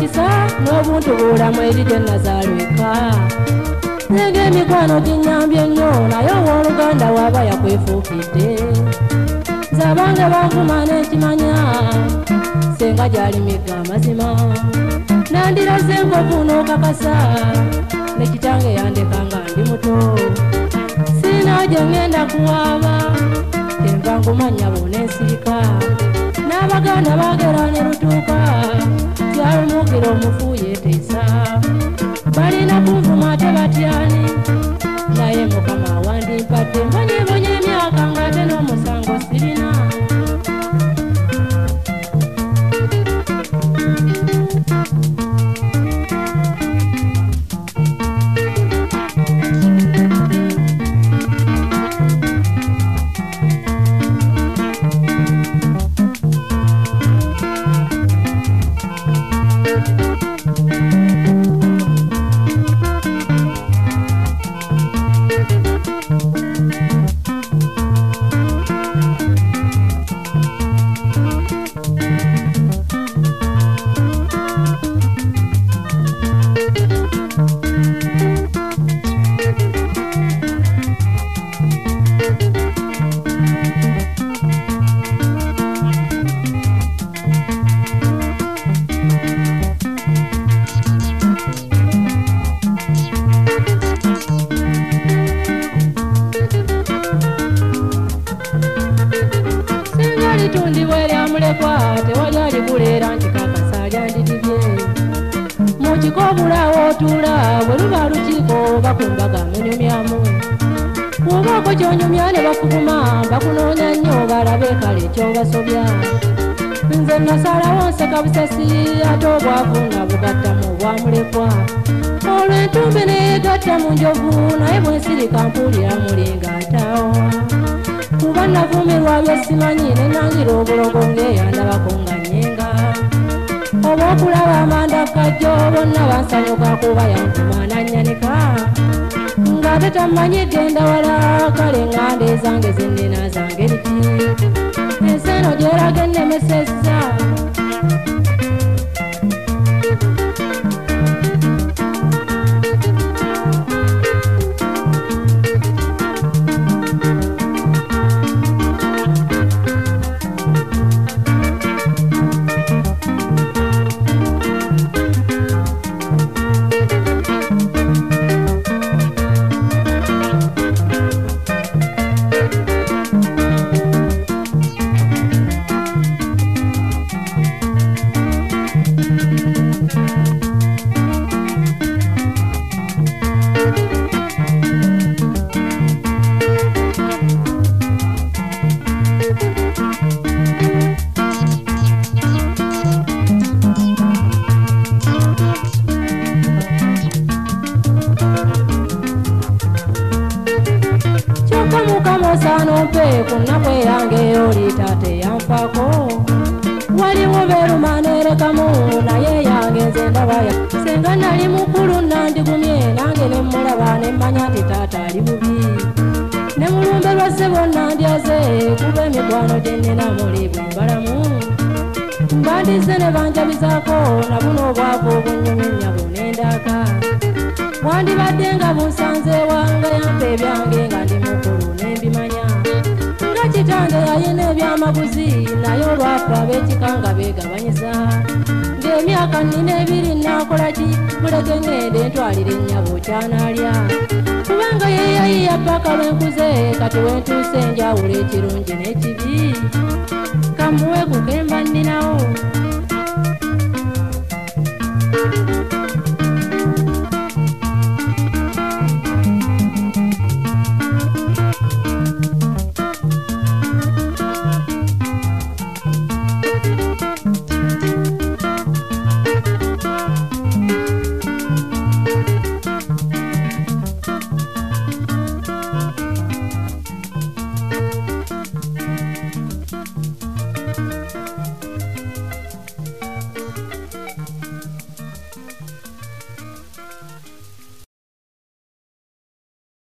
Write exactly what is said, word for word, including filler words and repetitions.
mukisa n'obuntu bulamu eri gye nazaalweka nenge emikwano ginyambye nnyo naye owooluganda waaba yakwefuukidde nze abange bankuma n'ekimanya senga gyali migga amazima nandiraze enkovu n'okakasa ne kitange yandeka nga ndi muto sirina gye ŋŋenda kuwaaba enva ngumanya boonensirika n'abaganda baagera ne lutuuka kyalumuukira omufu yeeteesa balina kunvuma ate batyani naye mukama wandimpadde mbonyebonye emyaka ng'ate n'omusango sirina litundibwa eryamulekwa tewali alikuleera nti kakasa lyandidibye mu kiko obulaawo otuula bwe luba lukiiko bakumbaga amenyumyamu bw'obaako kyonyumya ne bafuguma bakunoonya nnyo balabe kale ekyobasobya nze nasalawo nseka busasi ate obwavu nga bugattamu obwamulekwa olwo entumbe neyegatta mu njovu naye bwensirika mpulira mulinga ataawa kuba navumirwa byesimanyi nenangira obulogo ng'eyandabako nga nnyenga oba okulaba amanda kajjo bonna bansanyuka kuba yankuma nannyanika ng'ate tamanyi genda wala kale ng'anda ezange zennina zange liki ensi eno gyeraga ennemesezza sanompe kunakwe yange oli tate yanfako waliwo berumanerekamu naye yange nze ndabaya senga nali mukulu nandigumye nange nemulaba nemmanya nti taata ali bubi ne mulumbe lwasse bonna ndyaze kuba emikwano gyennina muli bwe mbalamu mbandize ne banjabizaako na buno obwavu obunyumenya bunendaka wandibadde nga bunsanze wanga yampa ebyange nga ndi mukulu nembimanya nga kitange yayina ebyamaguzi naye olwafa ab'ekika nga beegabanyiza ng'emyaka nnina ebiri naakolaki muleke ŋŋende ntwalira ennyabo kyanaalya kubanga yeeyayiya ppaka lwenkuze kati wentuuse enjawulo ekirungi n'ekibi kamuwe kukemba nninawo